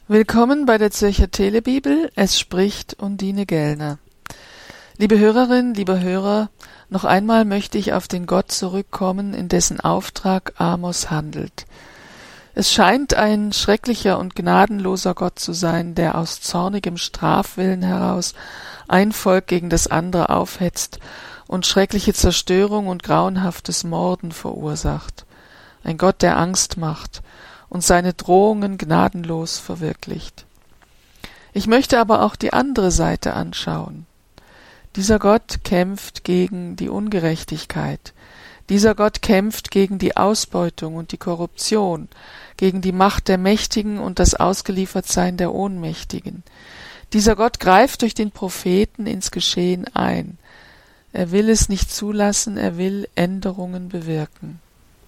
Willkommen bei der Zürcher Telebibel, es spricht Undine Gellner. Liebe Hörerinnen, lieber Hörer, noch einmal möchte ich auf den Gott zurückkommen, in dessen Auftrag Amos handelt. Es scheint ein schrecklicher und gnadenloser Gott zu sein, der aus zornigem Strafwillen heraus ein Volk gegen das andere aufhetzt und schreckliche Zerstörung und grauenhaftes Morden verursacht. Ein Gott, der Angst macht und seine Drohungen gnadenlos verwirklicht. Ich möchte aber auch die andere Seite anschauen. Dieser Gott kämpft gegen die Ungerechtigkeit. Dieser Gott kämpft gegen die Ausbeutung und die Korruption, gegen die Macht der Mächtigen und das Ausgeliefertsein der Ohnmächtigen. Dieser Gott greift durch den Propheten ins Geschehen ein. Er will es nicht zulassen, er will Änderungen bewirken.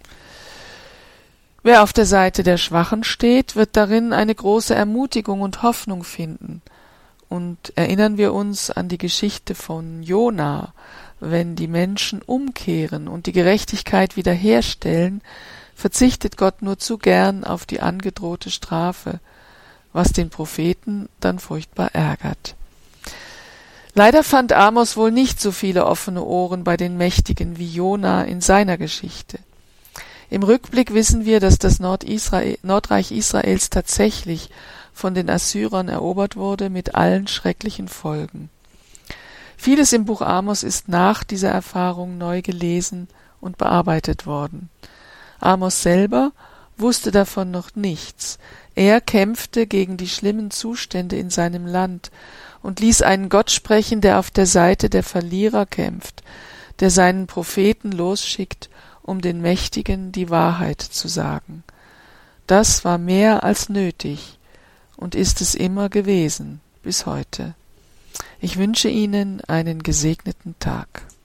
Wer auf der Seite der Schwachen steht, wird darin eine große Ermutigung und Hoffnung finden. Und erinnern wir uns an die Geschichte von Jona: Wenn die Menschen umkehren und die Gerechtigkeit wiederherstellen, verzichtet Gott nur zu gern auf die angedrohte Strafe, was den Propheten dann furchtbar ärgert. Leider fand Amos wohl nicht so viele offene Ohren bei den Mächtigen wie Jona in seiner Geschichte. Im Rückblick wissen wir, dass das Nordreich Israels tatsächlich von den Assyrern erobert wurde, mit allen schrecklichen Folgen. Vieles im Buch Amos ist nach dieser Erfahrung neu gelesen und bearbeitet worden. Amos selber wusste davon noch nichts. Er kämpfte gegen die schlimmen Zustände in seinem Land und ließ einen Gott sprechen, der auf der Seite der Verlierer kämpft, der seinen Propheten losschickt, um den Mächtigen die Wahrheit zu sagen. Das war mehr als nötig und ist es immer gewesen, bis heute. Ich wünsche Ihnen einen gesegneten Tag.